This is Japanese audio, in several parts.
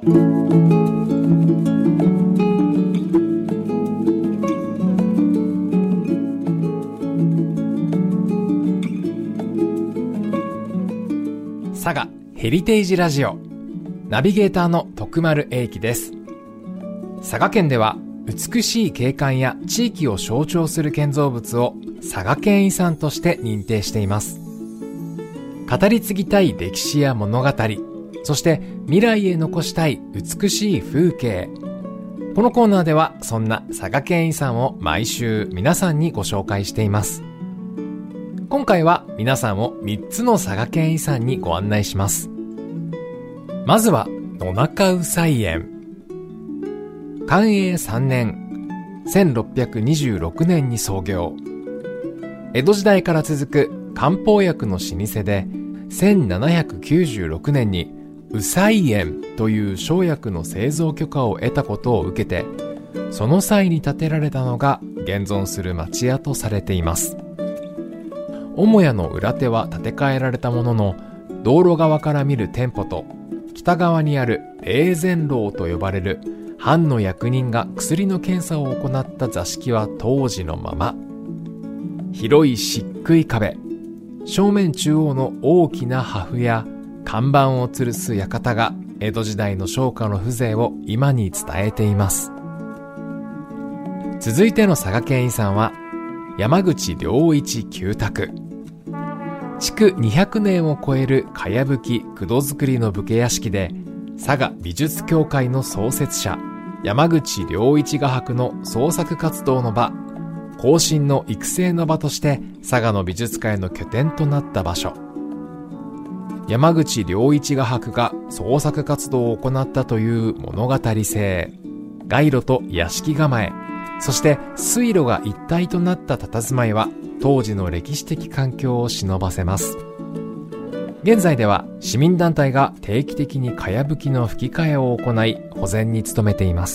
佐賀ヘリテージラジオナビゲーターの徳丸英樹です。佐賀県では美しい景観や地域を象徴する建造物を佐賀県遺産として認定しています。語り継ぎたい歴史や物語、そして未来へ残したい美しい風景。このコーナーではそんな佐賀県遺産を毎週皆さんにご紹介しています。今回は皆さんを3つの佐賀県遺産にご案内します。まずは野中宇菜園。寛永3年1626年に創業。江戸時代から続く漢方薬の老舗で、1796年に宇菜園という生薬の製造許可を得たことを受けて、その際に建てられたのが現存する町屋とされています。母屋の裏手は建て替えられたものの、道路側から見る店舗と北側にある霊前楼と呼ばれる藩の役人が薬の検査を行った座敷は当時のまま。広い漆喰壁、正面中央の大きな破風や看板を吊るす館が江戸時代の商家の風情を今に伝えています。続いての佐賀県遺産は山口良一旧宅。築200年を超えるかやぶき九度造りの武家屋敷で、佐賀美術協会の創設者山口良一画伯の創作活動の場、後進の育成の場として佐賀の美術界の拠点となった場所。山口良一画伯が創作活動を行ったという物語性、街路と屋敷構え、そして水路が一体となった佇まいは当時の歴史的環境を忍ばせます。現在では市民団体が定期的にかやぶきの吹き替えを行い保全に努めています。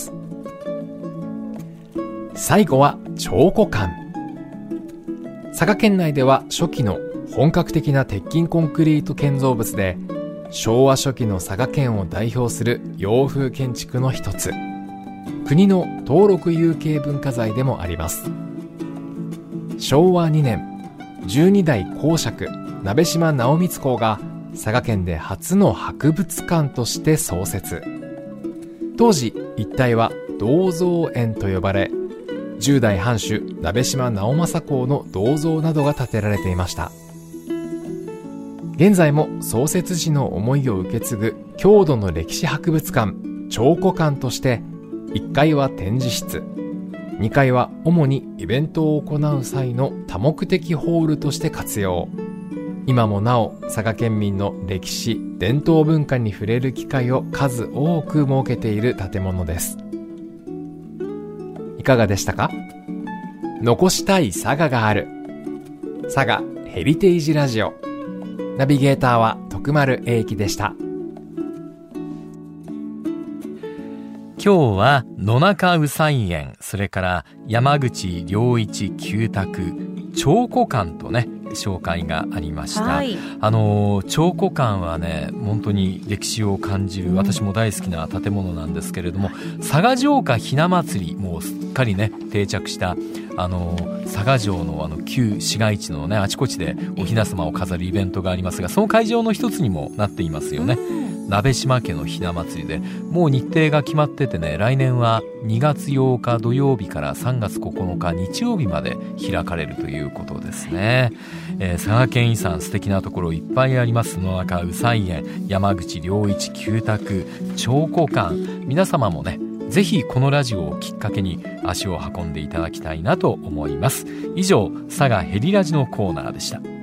最後は長古館。佐賀県内では初期の本格的な鉄筋コンクリート建造物で、昭和初期の佐賀県を代表する洋風建築の一つ、国の登録有形文化財でもあります。昭和2年、12代公爵鍋島直光公が佐賀県で初の博物館として創設。当時一帯は銅像園と呼ばれ、10代藩主鍋島直正公の銅像などが建てられていました。現在も創設時の思いを受け継ぐ郷土の歴史博物館長古館として、1階は展示室、2階は主にイベントを行う際の多目的ホールとして活用。今もなお佐賀県民の歴史伝統文化に触れる機会を数多く設けている建物です。いかがでしたか？残したい佐賀がある。佐賀ヘリテージラジオ。ナビゲーターは徳丸英樹でした。 今日は野中宇菜園、それから山口良一旧宅長古館とね紹介がありました。はい、長古館はね本当に歴史を感じる、私も大好きな建物なんですけれども、佐賀城下ひな祭り、もうすっかりね定着した佐賀城の旧市街地のねあちこちでお雛様を飾るイベントがありますが、その会場の一つにもなっていますよね。鍋島家のひな祭りで、もう日程が決まっててね、来年は2月8日土曜日から3月9日日曜日まで開かれるということですね。佐賀県遺産素敵なところいっぱいあります。野中宇菜園、山口良一旧宅、長古館、皆様もねぜひこのラジオをきっかけに足を運んでいただきたいなと思います。以上、佐賀ヘリラジのコーナーでした。